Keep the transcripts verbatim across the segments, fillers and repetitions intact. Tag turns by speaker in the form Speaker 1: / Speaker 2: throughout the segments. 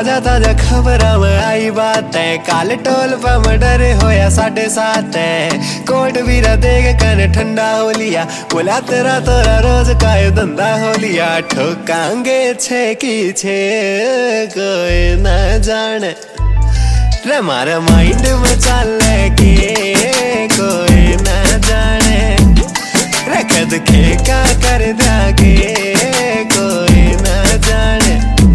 Speaker 1: ताजा ताजा खबर में आई बात है, काले टोल पर मर्डर होया साढ़े सात है। कोट वीरा देख कन ठंडा हो लिया, बोला तेरा तोरा रोज का ये धंधा हो लिया। ठोकांगे छे की छे कोई न जाने, रे मारे माइंड में चले के कोई न जाने, रे कद के का कर दागे कोई न जाने।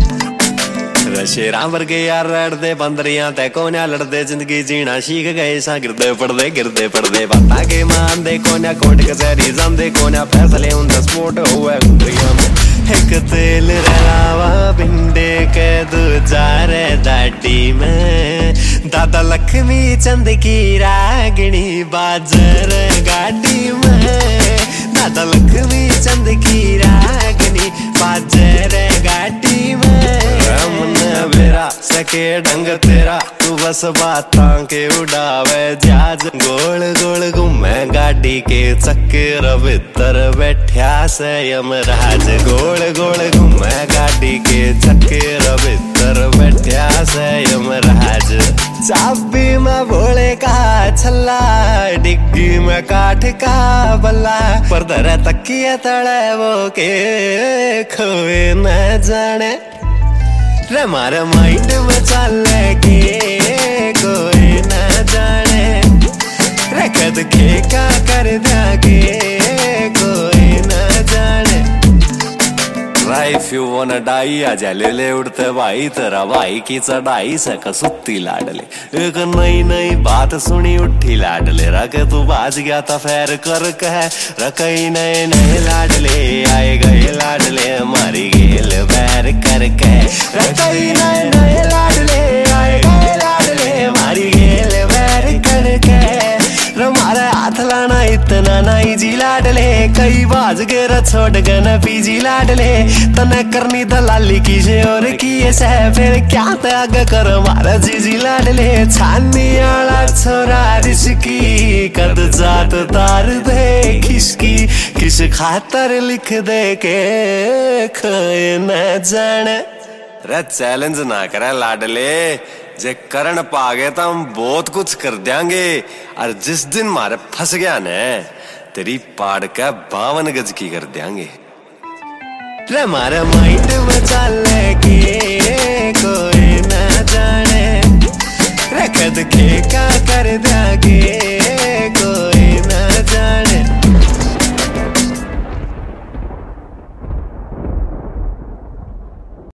Speaker 1: शेरा वर्गे यार लड़दे बंदरियां ते कोन्या लड़दे, जिंदगी जीना सीख गए सा गिरदे पड़दे गिरदे पड़दे। बाता के मान दे कोन्या कोर्ट कचहरी जांदे, कोन्या फैसले उन स्पोर्ट हुए गुंडरियां में। एक तेल रलावा बिंडे के दूजा रे दाटी में, दादा लक्ष्मी चंद की रागनी बाजर गाड़ी में। दादा लक्ष्मी चंद की रागनी बाजर गाड़ी में। मेरा सके ढंग तेरा तू बस बातां के उड़ावे जहाज, गोल गोल घूमे गाड़ी के चक्कर भीतर बैठा से यमराज। गोल गोल घूमे गाड़ी के चक्कर भीतर बैठा से यमराज। चाबी में भोले का छल्ला, डिग्गी में काठ का बल्ला, पर दर तकिया तड़े वो के खोए न जाने, रे मारे माइंड में चले के कोई न जाने, रे कद के का कर दागे कोई न जाने। If you wanna die आजा ले ले उड़ते भाई, तेरा भाई की चढ़ाई से कसुत्ती लाडले। एक नई नई बात सुनी उठी लाडले, रखे तू बाज गया था फेर कर कह, रकई नए नए लाडले आए गए लाडले मारी गेल बैर कर कह। रकई नए नए लाडले आए गए लाडले मारी गेल बैर कर कह। मारे हाथ लाना इतना नहीं जी लाडले, कई बाज गेरा छोड़ गए न पीजी लाडले। तने करनी दलाली की से और की से, फिर क्या त्याग कर मारा जीजी लाडले। छानी आला छोरा रिश्की कद जात तार दे किसकी, किस खातर लिख दे के खोए न जाने। रे चैलेंज ना करे लाडले, जे करण पागे तो हम बहुत कुछ कर देंगे, और जिस दिन मारे फंस गया ने तेरी पाड़ का बावन गज की कर देंगे। रे मारे माइंड में चले के कोई